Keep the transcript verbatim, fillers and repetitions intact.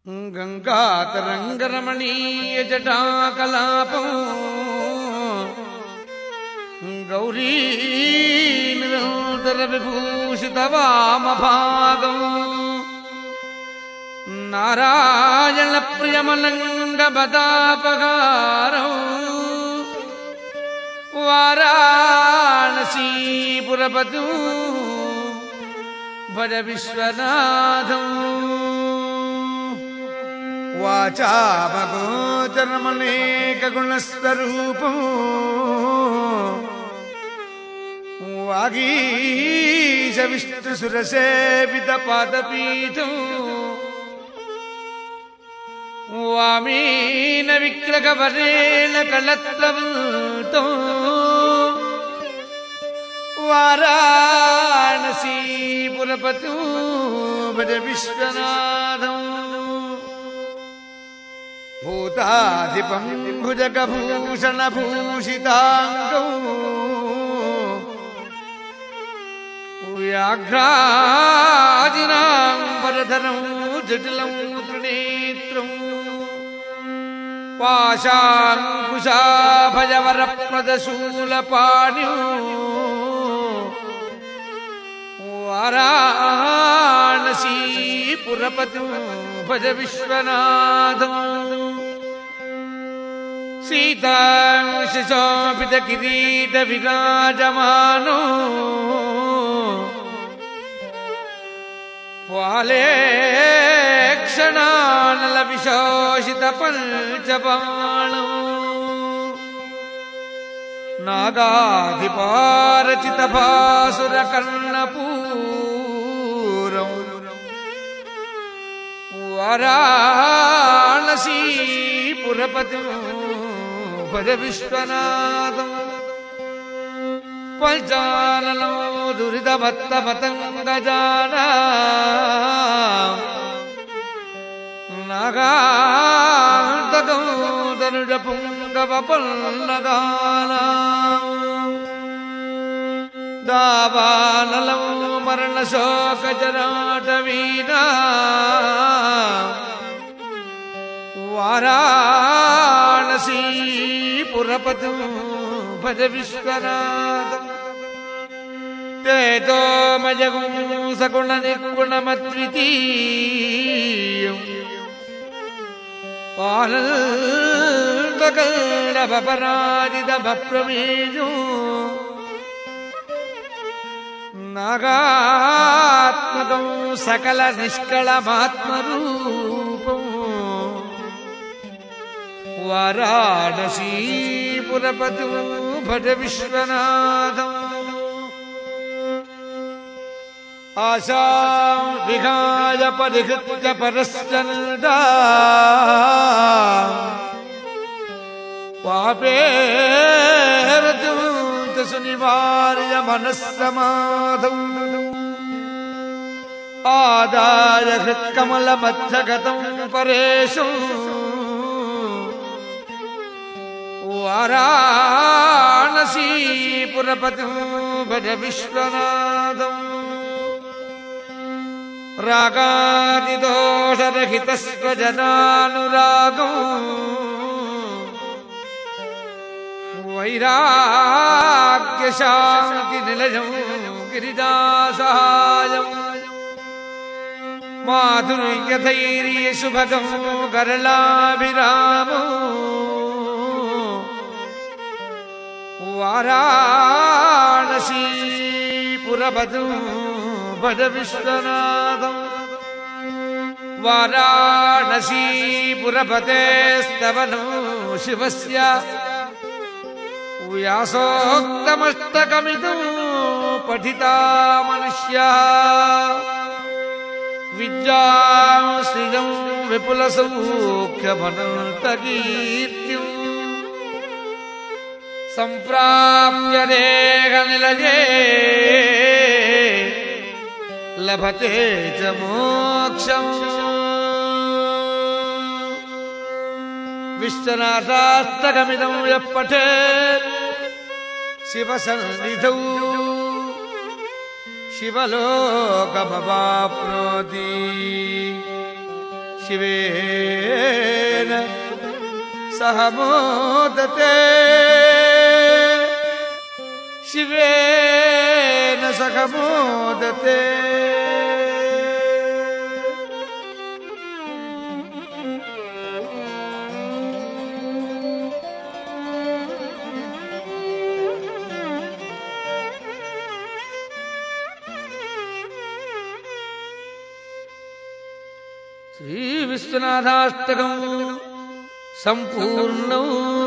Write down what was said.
గంగాతరంగరమణీయ జటాకలాపం గౌరీ నిరంతర విభూషిత వామభాగం నారాయణ ప్రియమలంగ బదాపగారం వారాణసీపురపతు భజ విశ్వనాథం వాచామగోచరమనేక గుణస్వరూపం వాగీశ విష్ణుసురసేవిత పాదపీఠం వామీన విగ్రహవరేణ కళత్రవంతం వారాణసీపురపతు భజ విశ్వనాథం భూతాధిపం భుజగభూషణభూషితాంగం వ్యాఘ్రాజినాం పరధరం జటిలం త్రినేత్రం పాశాంకుశాభయవరప్రదశూలపాణిం వారాణసీపురపతిం భజ విశ్వనాథం సీతాంశోభిత కిరీట విరాజమానో పాలేక్షణానల విశోషిత పంచబాణం నాగాధిపారచిత భాసుర కర్ణపూరం వారాణసీపురపతిం భజ విశ్వనాథం పంచానలో దురితభత్త పతంగజానా నాగాంతకం తనుజ పుంగవ పల్లగానా దావానలం మరణ శోక జరాటవీనా వారాణసీపురపతు భజ విశ్వనాథం తేజోమయగుం సగుణ నిర్గుణమద్వితీయం ఆనందకళపరాజితమప్రమేయం నాగాత్మకం సకల నిష్కళమాత్మరూపం వారాణసీపురపతు భజ విశ్వనాథం ఆశాం విహాయ పరిహృత్య పరశ్చందా పాపేరతుం సునివార్య మనస్సమాధం ఆదాయ హృత్కమల మధ్యగతం పరేశం వారాణసీపురపతిం భజ విశ్వనాథం రాగాదిదోషరహిత స్వజనానురాగం వైరాగ్య శాంతి నిలయం గిరిజాసహాయం మాధుర్యధైర్య శుభగం గరళాభిరామం వారాణసీపురపతు భజ విశ్వనాథం వారాణసీపురపతేస్తవనో శివస్య వ్యాసోక్తమస్తకమిదం పఠితా మనుష్యా విద్యాం శ్రియం విపుల సౌఖ్యమనంతకీర్తిం సంప్రాప్య దేహ నిలయే లభతే చ మోక్షం విశ్వనాథాస్తకమిదం యః పఠేత్ శివసన్నిధౌ శివలోకమవాప్నోతి शिवेन सह मोदते शिवेन सह मोदते श्री विश्वनाथाष्टकं संपूर्णम्।